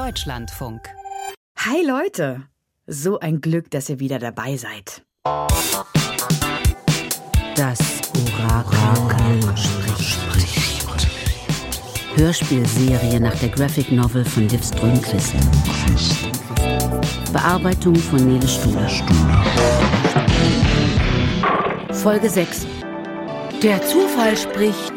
Deutschlandfunk. Hi Leute, so ein Glück, dass ihr wieder dabei seid. Das Orakel spricht. Hörspielserie nach der Graphic Novel von Liv Strömquist. Bearbeitung von Nele Stuhler. Folge 6. Der Zufall spricht.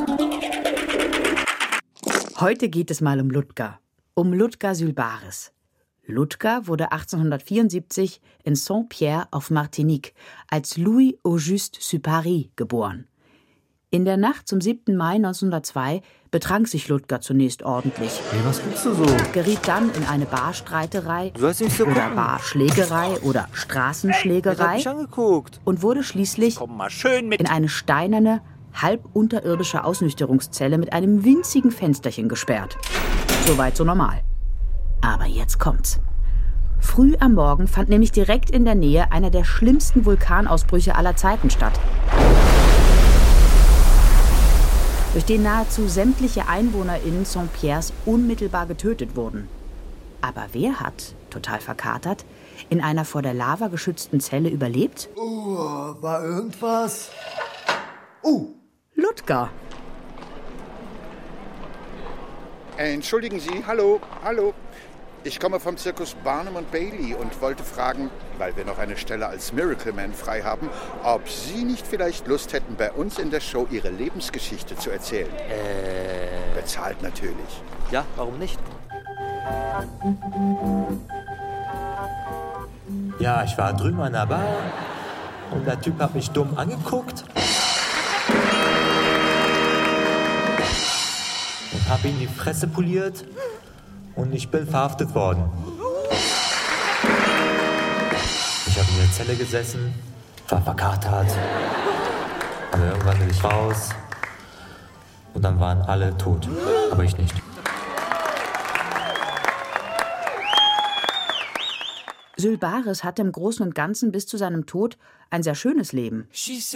Heute geht es mal um Ludger Sylbaris. Ludger wurde 1874 in Saint-Pierre auf Martinique als Louis Auguste Supari geboren. In der Nacht zum 7. Mai 1902 betrank sich Ludger zunächst ordentlich. Hey, was guckst du so? Geriet dann in eine Barstreiterei So oder Barschlägerei oder Straßenschlägerei und wurde schließlich in eine steinerne, halb unterirdische Ausnüchterungszelle mit einem winzigen Fensterchen gesperrt. Soweit so normal. Aber jetzt kommt's. Früh am Morgen fand nämlich direkt in der Nähe einer der schlimmsten Vulkanausbrüche aller Zeiten statt, durch den nahezu sämtliche EinwohnerInnen Saint-Pierres unmittelbar getötet wurden. Aber wer hat, total verkatert, in einer vor der Lava geschützten Zelle überlebt? War irgendwas? Ludger. Entschuldigen Sie, hallo. Ich komme vom Zirkus Barnum und Bailey und wollte fragen, weil wir noch eine Stelle als Miracle Man frei haben, ob Sie nicht vielleicht Lust hätten, bei uns in der Show Ihre Lebensgeschichte zu erzählen. Bezahlt natürlich. Ja, warum nicht? Ja, ich war drüben an der Bar und der Typ hat mich dumm angeguckt. Und hab ihm die Fresse poliert und ich bin verhaftet worden. Ich habe in der Zelle gesessen, war verkatert, aber irgendwann will ich raus und dann waren alle tot, aber ich nicht. Sylbaris hatte im Großen und Ganzen bis zu seinem Tod ein sehr schönes Leben.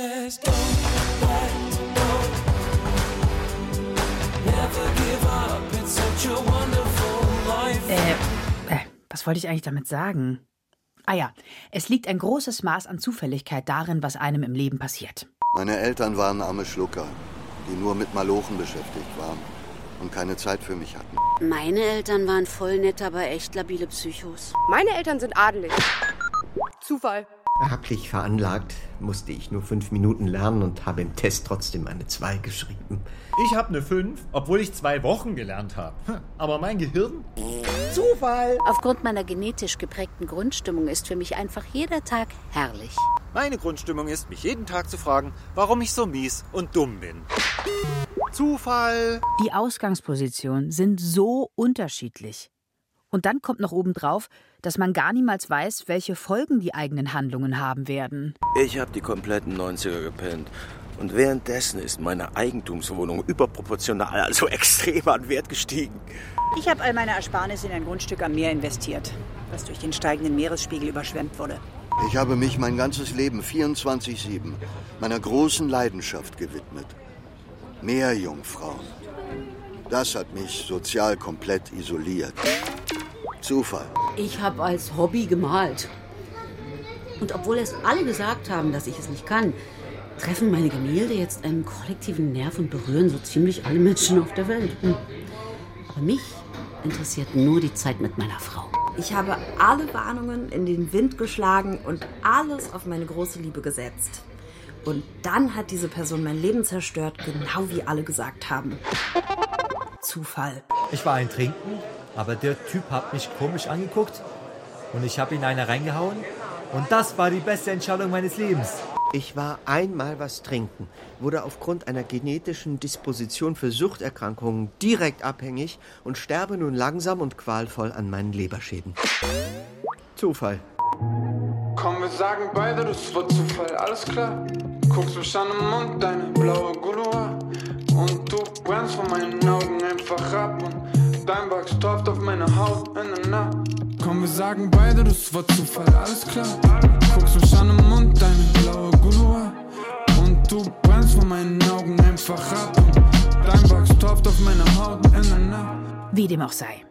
Was wollte ich eigentlich damit sagen? Ah ja, es liegt ein großes Maß an Zufälligkeit darin, was einem im Leben passiert. Meine Eltern waren arme Schlucker, die nur mit Malochen beschäftigt waren und keine Zeit für mich hatten. Meine Eltern waren voll nett, aber echt labile Psychos. Meine Eltern sind adelig. Zufall. Erblich veranlagt musste ich nur 5 Minuten lernen und habe im Test trotzdem eine 2 geschrieben. Ich habe eine 5, obwohl ich 2 Wochen gelernt habe. Aber mein Gehirn? Zufall! Aufgrund meiner genetisch geprägten Grundstimmung ist für mich einfach jeder Tag herrlich. Meine Grundstimmung ist, mich jeden Tag zu fragen, warum ich so mies und dumm bin. Zufall! Die Ausgangspositionen sind so unterschiedlich. Und dann kommt noch obendrauf, dass man gar niemals weiß, welche Folgen die eigenen Handlungen haben werden. Ich habe die kompletten 90er gepennt. Und währenddessen ist meine Eigentumswohnung überproportional, also extrem an Wert gestiegen. Ich habe all meine Ersparnisse in ein Grundstück am Meer investiert, das durch den steigenden Meeresspiegel überschwemmt wurde. Ich habe mich mein ganzes Leben 24/7 meiner großen Leidenschaft gewidmet. Meerjungfrauen. Das hat mich sozial komplett isoliert. Zufall. Ich habe als Hobby gemalt. Und obwohl es alle gesagt haben, dass ich es nicht kann, treffen meine Gemälde jetzt einen kollektiven Nerv und berühren so ziemlich alle Menschen auf der Welt. Aber mich interessiert nur die Zeit mit meiner Frau. Ich habe alle Warnungen in den Wind geschlagen und alles auf meine große Liebe gesetzt. Und dann hat diese Person mein Leben zerstört, genau wie alle gesagt haben. Zufall. Ich war ein Trinken, aber der Typ hat mich komisch angeguckt und ich habe ihn einer reingehauen und das war die beste Entscheidung meines Lebens. Ich war einmal was trinken, wurde aufgrund einer genetischen Disposition für Suchterkrankungen direkt abhängig und sterbe nun langsam und qualvoll an meinen Leberschäden. Zufall. Komm, wir sagen beide, das war Zufall, alles klar. Guckst mich an im Mund, deine blaue Gouloir. Und du brennst von meinen Augen einfach ab. Und dein Wachs tropft auf meine Haut in der Nacht. Komm, wir sagen beide, das war Zufall, alles klar. Guckst mich an im Mund, deine blaue Gouloir. Und du brennst von meinen Augen einfach ab. Und dein Wachs tropft auf meine Haut in der Nacht. Wie dem auch sei.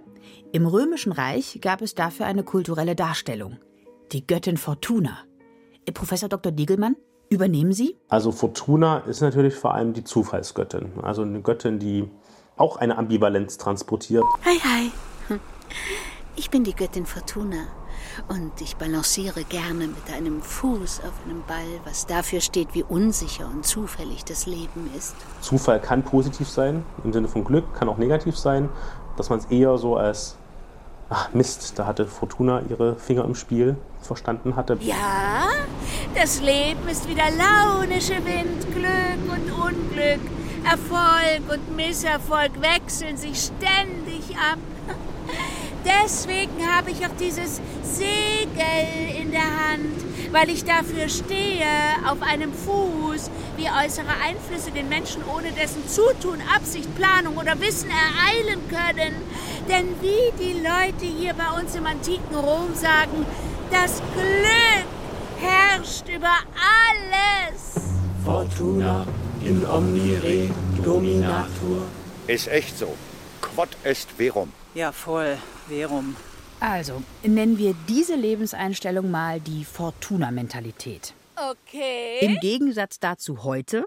Im Römischen Reich gab es dafür eine kulturelle Darstellung. Die Göttin Fortuna. Professor Dr. Diegelmann, übernehmen Sie? Also Fortuna ist natürlich vor allem die Zufallsgöttin. Also eine Göttin, die auch eine Ambivalenz transportiert. Hi. Ich bin die Göttin Fortuna. Und ich balanciere gerne mit einem Fuß auf einem Ball, was dafür steht, wie unsicher und zufällig das Leben ist. Zufall kann positiv sein, im Sinne von Glück, kann auch negativ sein. Dass man es eher so als, Mist, da hatte Fortuna ihre Finger im Spiel, verstanden hatte. Ja, das Leben ist wie der launische Wind, Glück und Unglück, Erfolg und Misserfolg wechseln sich ständig ab. Deswegen habe ich auch dieses Segel in der Hand, weil ich dafür stehe, auf einem Fuß, wie äußere Einflüsse den Menschen ohne dessen Zutun, Absicht, Planung oder Wissen ereilen können. Denn wie die Leute hier bei uns im antiken Rom sagen, das Glück herrscht über alles. Fortuna in omni re dominatur. Ist echt so. Quod est verum. Ja, voll. Verum. Also, nennen wir diese Lebenseinstellung mal die Fortuna-Mentalität. Okay. Im Gegensatz dazu heute: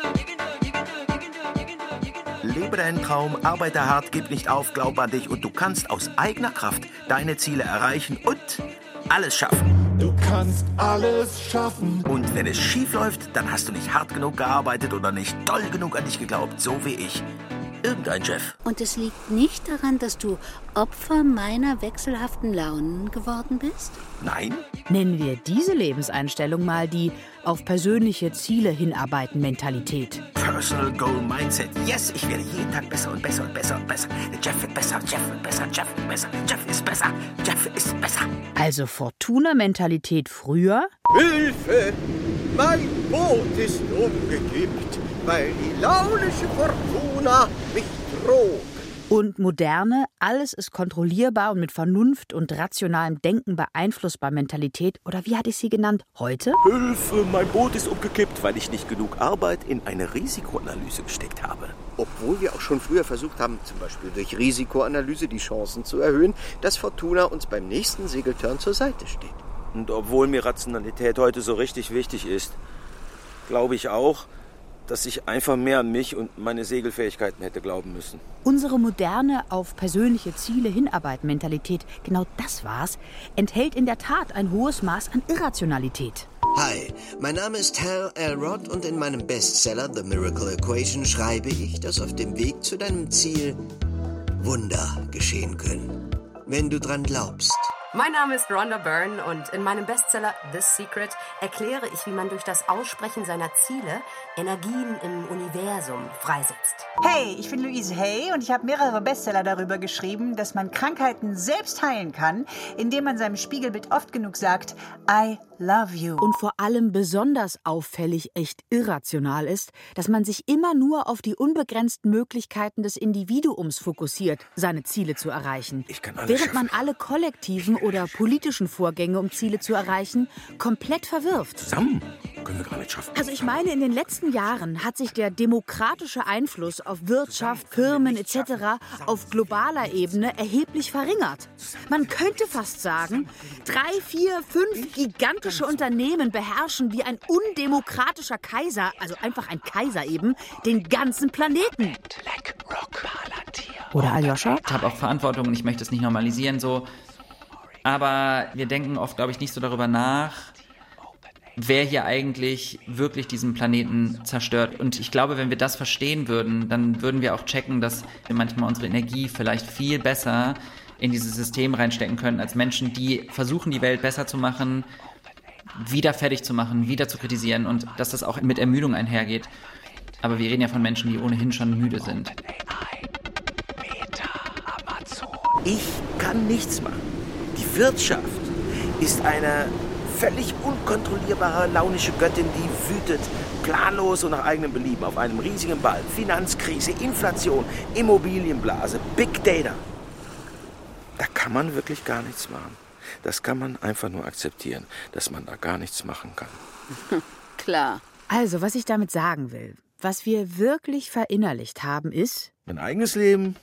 Lebe deinen Traum, arbeite hart, gib nicht auf, glaub an dich und du kannst aus eigener Kraft deine Ziele erreichen und alles schaffen. Du kannst alles schaffen. Und wenn es schief läuft, dann hast du nicht hart genug gearbeitet oder nicht doll genug an dich geglaubt, so wie ich. Irgendein Chef. Und es liegt nicht daran, dass du Opfer meiner wechselhaften Launen geworden bist? Nein. Nennen wir diese Lebenseinstellung mal die auf persönliche Ziele hinarbeiten Mentalität. Personal Goal Mindset. Yes, ich werde jeden Tag besser und besser und besser und besser. Jeff wird besser, Jeff wird besser, Jeff wird besser. Jeff ist besser, Jeff ist besser. Also Fortuna-Mentalität früher? Hilfe! Mein Boot ist umgekippt, weil die launische Fortuna mich trug. Und moderne, alles ist kontrollierbar und mit Vernunft und rationalem Denken beeinflussbar Mentalität, oder wie hatte ich sie genannt, heute? Hilfe, mein Boot ist umgekippt, weil ich nicht genug Arbeit in eine Risikoanalyse gesteckt habe. Obwohl wir auch schon früher versucht haben, zum Beispiel durch Risikoanalyse die Chancen zu erhöhen, dass Fortuna uns beim nächsten Segelturn zur Seite steht. Und obwohl mir Rationalität heute so richtig wichtig ist, glaube ich auch, dass ich einfach mehr an mich und meine Segelfähigkeiten hätte glauben müssen. Unsere moderne, auf persönliche Ziele hinarbeiten Mentalität, genau das war's, enthält in der Tat ein hohes Maß an Irrationalität. Hi, mein Name ist Hal Elrod und in meinem Bestseller The Miracle Equation schreibe ich, dass auf dem Weg zu deinem Ziel Wunder geschehen können, wenn du dran glaubst. Mein Name ist Rhonda Byrne und in meinem Bestseller The Secret erkläre ich, wie man durch das Aussprechen seiner Ziele Energien im Universum freisetzt. Hey, ich bin Louise Hay und ich habe mehrere Bestseller darüber geschrieben, dass man Krankheiten selbst heilen kann, indem man seinem Spiegelbild oft genug sagt, I love you. Und vor allem besonders auffällig echt irrational ist, dass man sich immer nur auf die unbegrenzten Möglichkeiten des Individuums fokussiert, seine Ziele zu erreichen. Während man alle kollektiven oder politischen Vorgänge, um Ziele zu erreichen, komplett verwirft. Zusammen können wir gar nicht schaffen. Also ich meine, in den letzten Jahren hat sich der demokratische Einfluss auf Wirtschaft, Firmen etc. auf globaler Ebene erheblich verringert. Man könnte fast sagen, 3, 4, 5 gigantische Unternehmen beherrschen wie ein undemokratischer Kaiser, also einfach ein Kaiser eben, den ganzen Planeten. Oder Aljoscha? Ich habe auch Verantwortung und ich möchte es nicht normalisieren so. Aber wir denken oft, glaube ich, nicht so darüber nach, wer hier eigentlich wirklich diesen Planeten zerstört. Und ich glaube, wenn wir das verstehen würden, dann würden wir auch checken, dass wir manchmal unsere Energie vielleicht viel besser in dieses System reinstecken können, als Menschen, die versuchen, die Welt besser zu machen, wieder fertig zu machen, wieder zu kritisieren und dass das auch mit Ermüdung einhergeht. Aber wir reden ja von Menschen, die ohnehin schon müde sind. Ich kann nichts machen. Die Wirtschaft ist eine völlig unkontrollierbare, launische Göttin, die wütet, planlos und nach eigenem Belieben auf einem riesigen Ball. Finanzkrise, Inflation, Immobilienblase, Big Data. Da kann man wirklich gar nichts machen. Das kann man einfach nur akzeptieren, dass man da gar nichts machen kann. Klar. Also, was ich damit sagen will, was wir wirklich verinnerlicht haben, ist: Mein eigenes Leben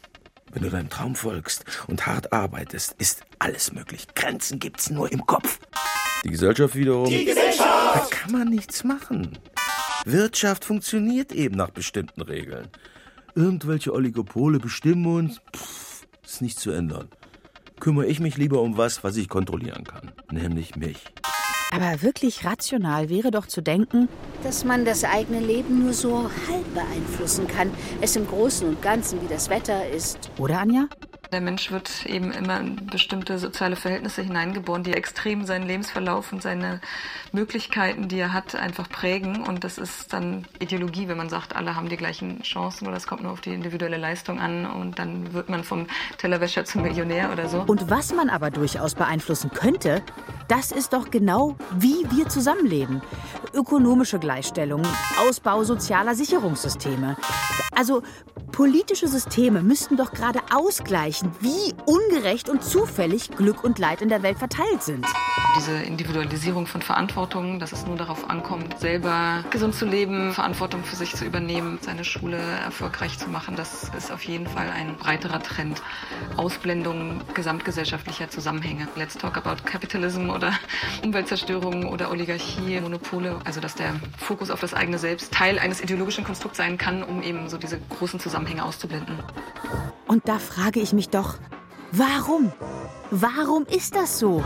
Wenn du deinem Traum folgst und hart arbeitest, ist alles möglich. Grenzen gibt's nur im Kopf. Die Gesellschaft wiederum... Die Gesellschaft! Da kann man nichts machen. Wirtschaft funktioniert eben nach bestimmten Regeln. Irgendwelche Oligopole bestimmen uns, ist nicht zu ändern. Kümmere ich mich lieber um was ich kontrollieren kann, nämlich mich. Aber wirklich rational wäre doch zu denken, dass man das eigene Leben nur so halb beeinflussen kann. Es im Großen und Ganzen, wie das Wetter ist. Oder, Anja? Der Mensch wird eben immer in bestimmte soziale Verhältnisse hineingeboren, die extrem seinen Lebensverlauf und seine Möglichkeiten, die er hat, einfach prägen. Und das ist dann Ideologie, wenn man sagt, alle haben die gleichen Chancen oder es kommt nur auf die individuelle Leistung an und dann wird man vom Tellerwäscher zum Millionär oder so. Und was man aber durchaus beeinflussen könnte, das ist doch genau, wie wir zusammenleben. Ökonomische Gleichstellung, Ausbau sozialer Sicherungssysteme. Also politische Systeme müssten doch gerade ausgleichen, wie ungerecht und zufällig Glück und Leid in der Welt verteilt sind. Diese Individualisierung von Verantwortung, dass es nur darauf ankommt, selber gesund zu leben, Verantwortung für sich zu übernehmen, seine Schule erfolgreich zu machen, das ist auf jeden Fall ein breiterer Trend. Ausblendung gesamtgesellschaftlicher Zusammenhänge. Let's talk about Capitalism oder Umweltzerstörung oder Oligarchie, Monopole. Also dass der Fokus auf das eigene Selbst Teil eines ideologischen Konstrukts sein kann, um eben so diese großen Zusammenhänge auszublenden. Und da frage ich mich doch, warum? Warum ist das so?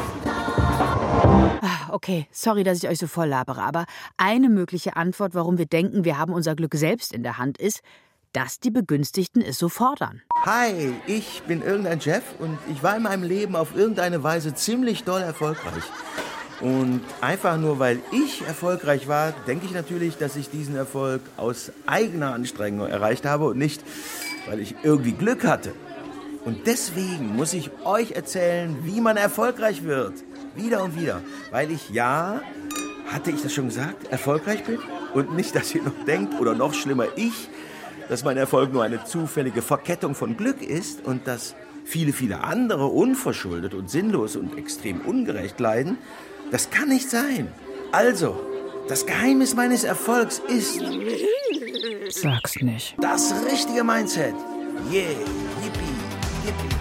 Okay, sorry, dass ich euch so voll labere, aber eine mögliche Antwort, warum wir denken, wir haben unser Glück selbst in der Hand, ist, dass die Begünstigten es so fordern. Hi, ich bin irgendein Jeff und ich war in meinem Leben auf irgendeine Weise ziemlich doll erfolgreich. Und einfach nur, weil ich erfolgreich war, denke ich natürlich, dass ich diesen Erfolg aus eigener Anstrengung erreicht habe und nicht, weil ich irgendwie Glück hatte. Und deswegen muss ich euch erzählen, wie man erfolgreich wird. Wieder und wieder. Weil ich, ja, hatte ich das schon gesagt, erfolgreich bin? Und nicht, dass ihr noch denkt, oder noch schlimmer, dass mein Erfolg nur eine zufällige Verkettung von Glück ist und dass viele andere unverschuldet und sinnlos und extrem ungerecht leiden. Das kann nicht sein. Also, das Geheimnis meines Erfolgs ist... Sag's nicht. Das richtige Mindset. Yeah, yippie, yippie.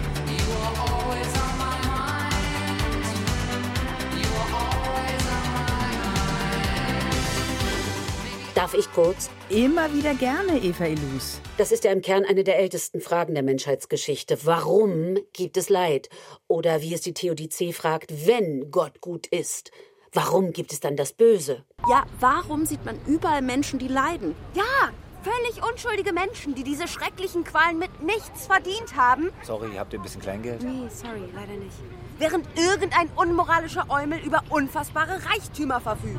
Darf ich kurz? Immer wieder gerne, Eva Ilus. Das ist ja im Kern eine der ältesten Fragen der Menschheitsgeschichte. Warum gibt es Leid? Oder wie es die Theodizee fragt, wenn Gott gut ist, warum gibt es dann das Böse? Ja, warum sieht man überall Menschen, die leiden? Ja, völlig unschuldige Menschen, die diese schrecklichen Qualen mit nichts verdient haben. Sorry, habt ihr ein bisschen Kleingeld? Nee, sorry, leider nicht. Während irgendein unmoralischer Eumel über unfassbare Reichtümer verfügt.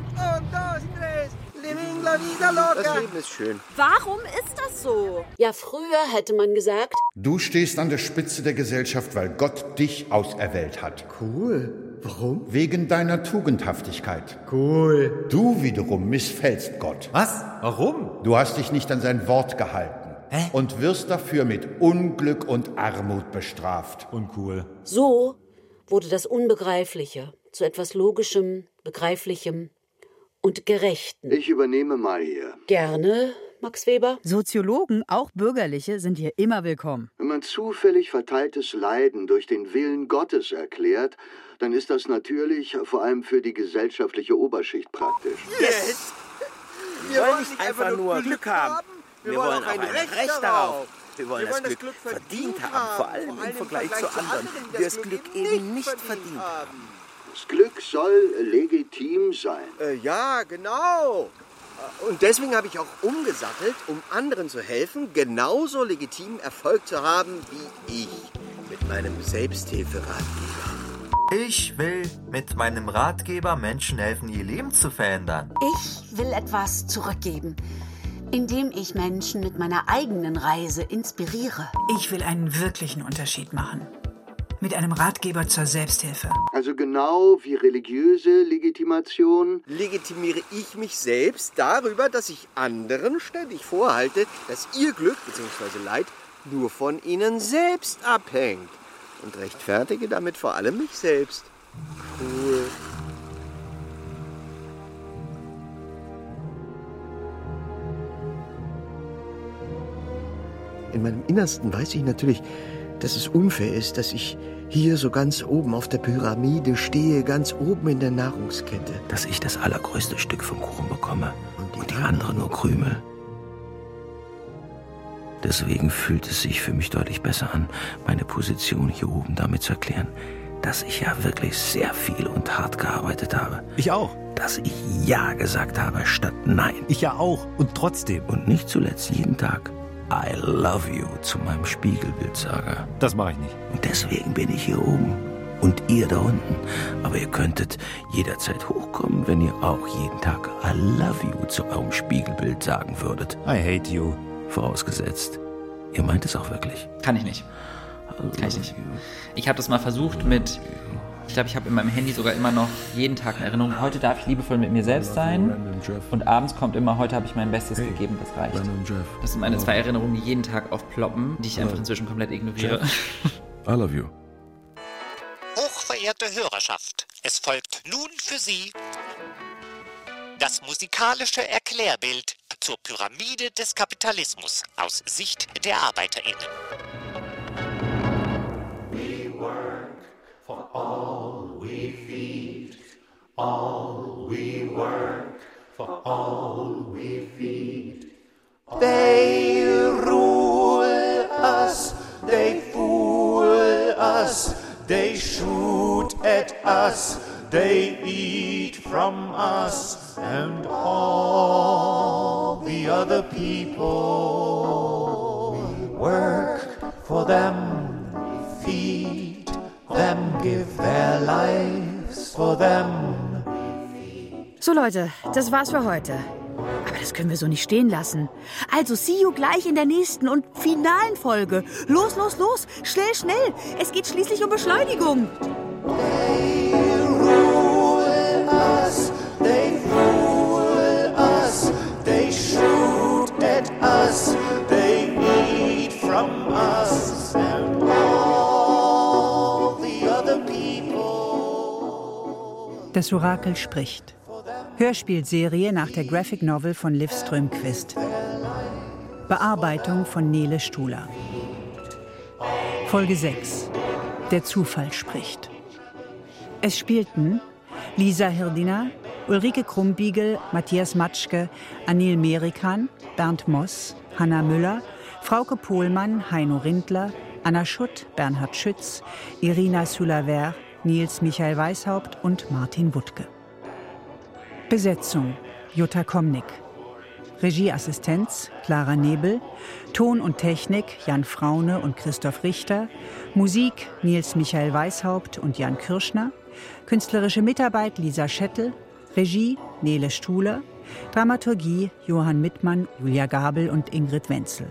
Das Leben ist schön. Warum ist das so? Ja, früher hätte man gesagt... Du stehst an der Spitze der Gesellschaft, weil Gott dich auserwählt hat. Cool. Warum? Wegen deiner Tugendhaftigkeit. Cool. Du wiederum missfällst Gott. Was? Warum? Du hast dich nicht an sein Wort gehalten. Hä? Und wirst dafür mit Unglück und Armut bestraft. Uncool. So wurde das Unbegreifliche zu etwas Logischem, Begreiflichem und Gerechten. Ich übernehme mal hier. Gerne, Max Weber. Soziologen, auch bürgerliche, sind hier immer willkommen. Wenn man zufällig verteiltes Leiden durch den Willen Gottes erklärt, dann ist das natürlich vor allem für die gesellschaftliche Oberschicht praktisch. Yes! Wir wollen nicht einfach nur Glück haben. Wir wollen auch ein Recht darauf. Wir wollen das Glück verdient haben, vor allem im Vergleich zu anderen, die das Glück eben nicht verdient haben. Das Glück soll legitim sein. Ja, genau. Und deswegen habe ich auch umgesattelt, um anderen zu helfen, genauso legitim Erfolg zu haben wie ich mit meinem Selbsthilferatgeber. Ich will mit meinem Ratgeber Menschen helfen, ihr Leben zu verändern. Ich will etwas zurückgeben, indem ich Menschen mit meiner eigenen Reise inspiriere. Ich will einen wirklichen Unterschied machen. Mit einem Ratgeber zur Selbsthilfe. Also genau wie religiöse Legitimation legitimiere ich mich selbst darüber, dass ich anderen ständig vorhalte, dass ihr Glück bzw. Leid nur von ihnen selbst abhängt. Und rechtfertige damit vor allem mich selbst. Cool. in meinem Innersten weiß ich natürlich, dass es unfair ist, dass ich hier so ganz oben auf der Pyramide stehe, ganz oben in der Nahrungskette. Dass ich das allergrößte Stück vom Kuchen bekomme und die anderen nur Krümel. Deswegen fühlt es sich für mich deutlich besser an, meine Position hier oben damit zu erklären, dass ich ja wirklich sehr viel und hart gearbeitet habe. Ich auch. Dass ich Ja gesagt habe statt Nein. Ich ja auch. Und trotzdem. Und nicht zuletzt jeden Tag I love you zu meinem Spiegelbild sage. Das mache ich nicht. Und deswegen bin ich hier oben. Und ihr da unten. Aber ihr könntet jederzeit hochkommen, wenn ihr auch jeden Tag I love you zu eurem Spiegelbild sagen würdet. I hate you. Vorausgesetzt, ihr meint es auch wirklich. Kann ich nicht. Kann ich nicht. Ich habe das mal versucht mit, ich glaube, ich habe in meinem Handy sogar immer noch jeden Tag eine Erinnerung. Heute darf ich liebevoll mit mir selbst sein. Und abends kommt immer, heute habe ich mein Bestes gegeben, das reicht. Das sind meine 2 Erinnerungen, die jeden Tag aufploppen, die ich einfach inzwischen komplett ignoriere. I love you. Hochverehrte Hörerschaft, es folgt nun für Sie das musikalische Erklärbild zur Pyramide des Kapitalismus aus Sicht der ArbeiterInnen. We work for all we feed. All we work for all we feed. They rule us, they fool us, they shoot at us, they eat from us. And all the other people, we work for them, feed them, give their lives for them. So Leute, das war's für heute. Aber das können wir so nicht stehen lassen. Also see you gleich in der nächsten und finalen Folge. Los, los, los, schnell, schnell. Es geht schließlich um Beschleunigung. They rule us, they fool us, they shoot at us, they eat from us, and all the other people. Das Orakel spricht. Hörspielserie nach der Graphic Novel von Liv Strömquist. Bearbeitung von Nele Stuhler. Folge 6. Der Zufall spricht. Es spielten Lisa Hirdina, Ulrike Krumbiegel, Matthias Matschke, Anil Merikan, Bernd Moss, Hanna Müller, Frauke Pohlmann, Heino Rindler, Anna Schutt, Bernhard Schütz, Irina Sulaver, Nils Michael Weishaupt und Martin Wuttke. Besetzung: Jutta Komnick. Regieassistenz: Clara Nebel. Ton und Technik: Jan Fraune und Christoph Richter. Musik: Nils Michael Weishaupt und Jan Kirschner. Künstlerische Mitarbeit: Lisa Schettel. Regie: Nele Stuhler. Dramaturgie: Johann Mittmann, Julia Gabel und Ingrid Wenzel.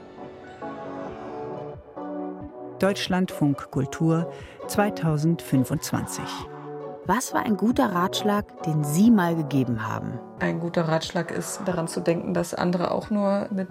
Deutschlandfunk Kultur 2025. Was war ein guter Ratschlag, den Sie mal gegeben haben? Ein guter Ratschlag ist, daran zu denken, dass andere auch nur mit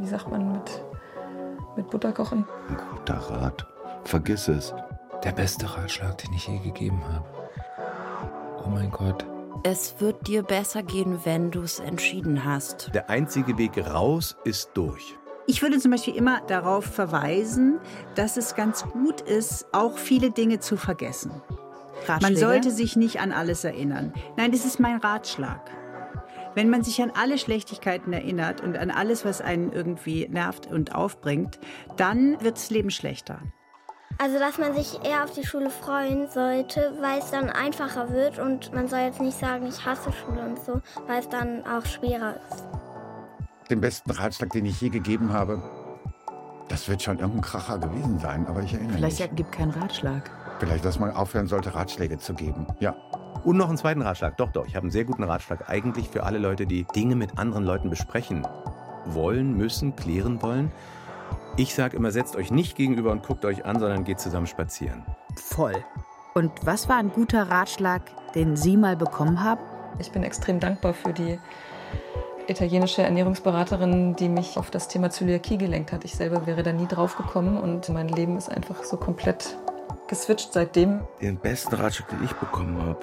Butter kochen. Ein guter Rat. Vergiss es. Der beste Ratschlag, den ich je gegeben habe. Oh mein Gott. Es wird dir besser gehen, wenn du es entschieden hast. Der einzige Weg raus ist durch. Ich würde zum Beispiel immer darauf verweisen, dass es ganz gut ist, auch viele Dinge zu vergessen. Man sollte sich nicht an alles erinnern. Nein, das ist mein Ratschlag. Wenn man sich an alle Schlechtigkeiten erinnert und an alles, was einen irgendwie nervt und aufbringt, dann wird das Leben schlechter. Also, dass man sich eher auf die Schule freuen sollte, weil es dann einfacher wird und man soll jetzt nicht sagen, ich hasse Schule und so, weil es dann auch schwerer ist. Den besten Ratschlag, den ich je gegeben habe, das wird schon irgendein Kracher gewesen sein, aber ich erinnere mich. Vielleicht gibt keinen Ratschlag. Vielleicht, dass man aufhören sollte, Ratschläge zu geben. Ja. Und noch einen zweiten Ratschlag. Doch, ich habe einen sehr guten Ratschlag. Eigentlich für alle Leute, die Dinge mit anderen Leuten besprechen wollen, müssen, klären wollen. Ich sage immer, setzt euch nicht gegenüber und guckt euch an, sondern geht zusammen spazieren. Voll. Und was war ein guter Ratschlag, den Sie mal bekommen haben? Ich bin extrem dankbar für die italienische Ernährungsberaterin, die mich auf das Thema Zöliakie gelenkt hat. Ich selber wäre da nie drauf gekommen und mein Leben ist einfach so komplett geswitcht seitdem. Den besten Ratschlag, den ich bekommen habe.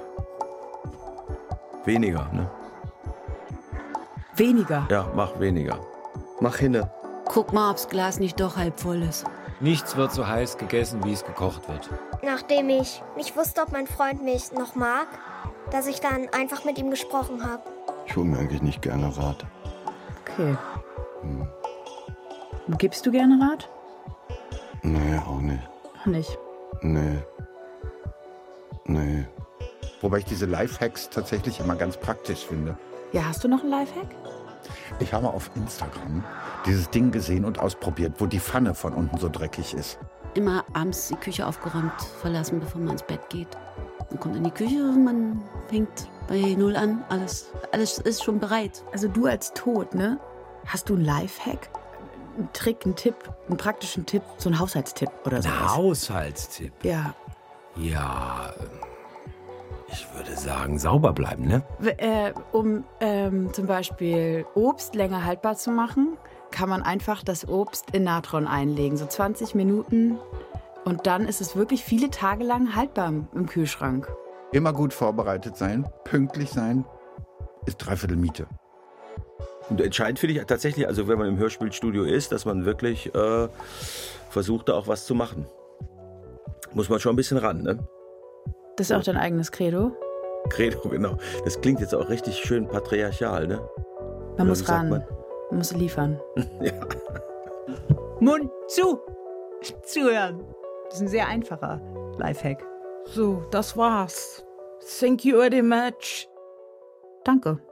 Weniger, ne? Weniger? Ja, mach weniger. Mach hinne. Guck mal, ob's Glas nicht doch halb voll ist. Nichts wird so heiß gegessen, wie es gekocht wird. Nachdem ich nicht wusste, ob mein Freund mich noch mag, dass ich dann einfach mit ihm gesprochen habe. Ich hole mir eigentlich nicht gerne Rat. Okay. Gibst du gerne Rat? Nee, auch nicht. Nicht? Nee. Wobei ich diese Lifehacks tatsächlich immer ganz praktisch finde. Ja, hast du noch einen Lifehack? Ich habe auf Instagram dieses Ding gesehen und ausprobiert, wo die Pfanne von unten so dreckig ist. Immer abends die Küche aufgeräumt verlassen, bevor man ins Bett geht. Man kommt in die Küche und man fängt bei Null an. Alles ist schon bereit. Also du als Tod, ne? Hast du einen Lifehack? Einen Trick, einen Tipp, einen praktischen Tipp, so einen Haushaltstipp oder so? Ein Haushaltstipp? Ja. Ja, ich würde sagen, sauber bleiben, ne? Um zum Beispiel Obst länger haltbar zu machen, kann man einfach das Obst in Natron einlegen, so 20 Minuten. Und dann ist es wirklich viele Tage lang haltbar im Kühlschrank. Immer gut vorbereitet sein, pünktlich sein, ist 3/4 Miete. Und entscheidend finde ich tatsächlich, also wenn man im Hörspielstudio ist, dass man wirklich versucht, da auch was zu machen. Muss man schon ein bisschen ran, ne? Das ist auch dein eigenes Credo? Credo, genau. Das klingt jetzt auch richtig schön patriarchal, ne? Man muss ran, man muss liefern. Ja. Mund zu! Zuhören. Das ist ein sehr einfacher Lifehack. So, das war's. Thank you very much. Danke.